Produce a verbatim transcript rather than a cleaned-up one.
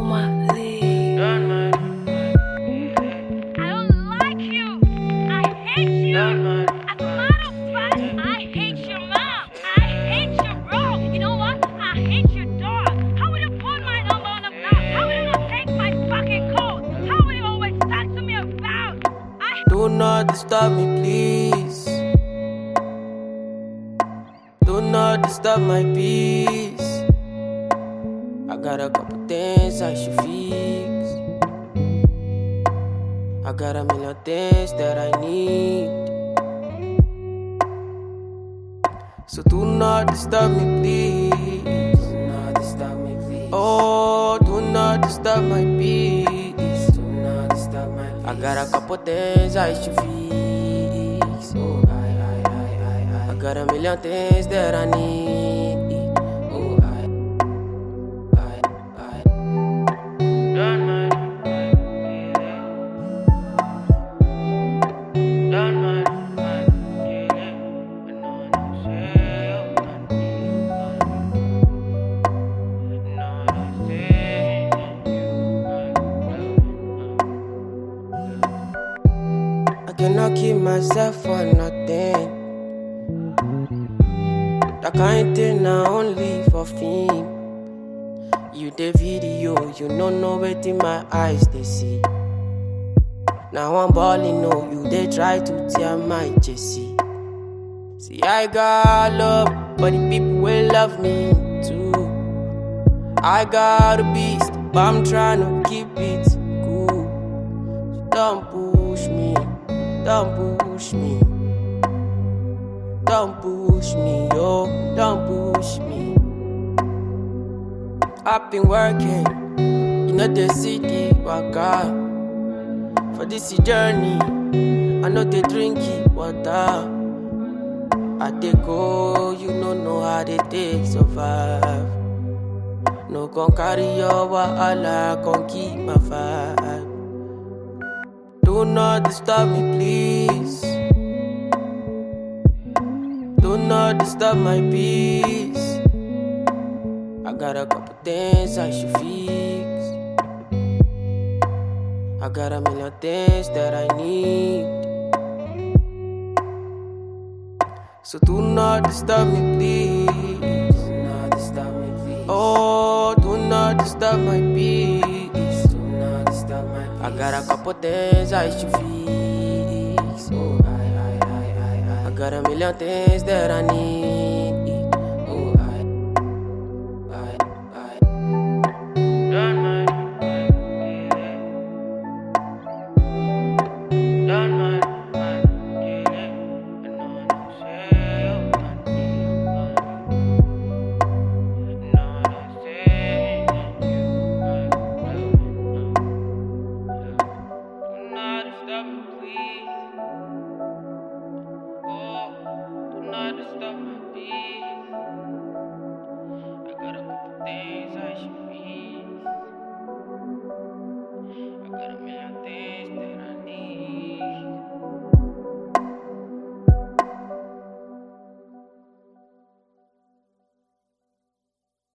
my league. I don't like you. I hate you. As a matter of fact, I hate your mom. I hate your bro. You know what? I hate your dog. How would you put my number on the block? How would you not take my fucking code? How would you always talk to me about? I Do not disturb me, please. Do not disturb my peace. I got a couple things I should fix. I got a million things that I need. So do not disturb me, please. Do not disturb me, please. Oh, do not disturb my peace. Do not disturb my peace. I got a couple things I should fix. Oh, I, I, I, I, I. I got a million things that I need. Oh, I, I, I. Don't mind. Don't mind. I cannot keep myself for nothing. That kind thing I only for fame. You the video, you don't know what in my eyes they see. Now I'm balling, no, you they try to tear my Jesse. See, I got love, but the people will love me too. I got a beast, but I'm trying to keep it cool. So don't push me, don't push me. Don't push me, yo, don't push me. I've been working, you know the city, waka. For this journey, I know they drink it, water. I take go, you don't know how they take survive. No gon' carry your wahala, gon' keep my vibe. Do not disturb me, please. Do not disturb my peace. I got a couple things I should fix. I got a million things that I need. So do not disturb me, please. Do not disturb me, please. Oh, do not disturb my peace. Do not disturb my peace. I got a couple things I should fix. Oh, I, I, I, I, I. I got a million things that I need.